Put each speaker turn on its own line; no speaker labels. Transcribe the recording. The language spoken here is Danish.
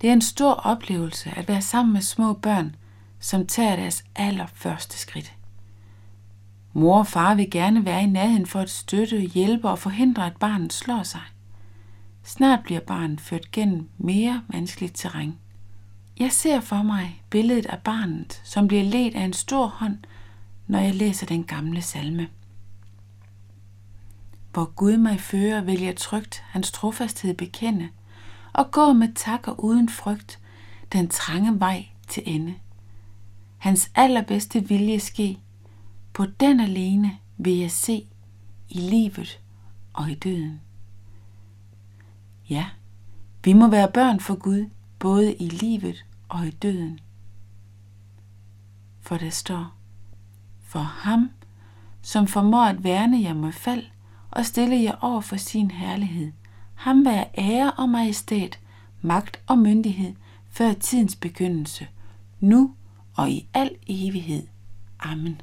Det er en stor oplevelse at være sammen med små børn, som tager deres allerførste skridt. Mor og far vil gerne være i nærheden for at støtte, hjælpe og forhindre, at barnet slår sig. Snart bliver barnet ført gennem mere vanskeligt terræn. Jeg ser for mig billedet af barnet, som bliver ledt af en stor hånd, når jeg læser den gamle salme. Hvor Gud mig fører, vil jeg trygt hans trofasthed bekende, og gå med tak og uden frygt, den trange vej til ende. Hans allerbedste vilje ske, på den alene vil jeg se, i livet og i døden. Ja, vi må være børn for Gud, både i livet og i døden. For der står, for ham, som formår at værne jer mod fald og stille jer over for sin herlighed, ham være ære og majestæt, magt og myndighed, før tidens begyndelse, nu og i al evighed. Amen.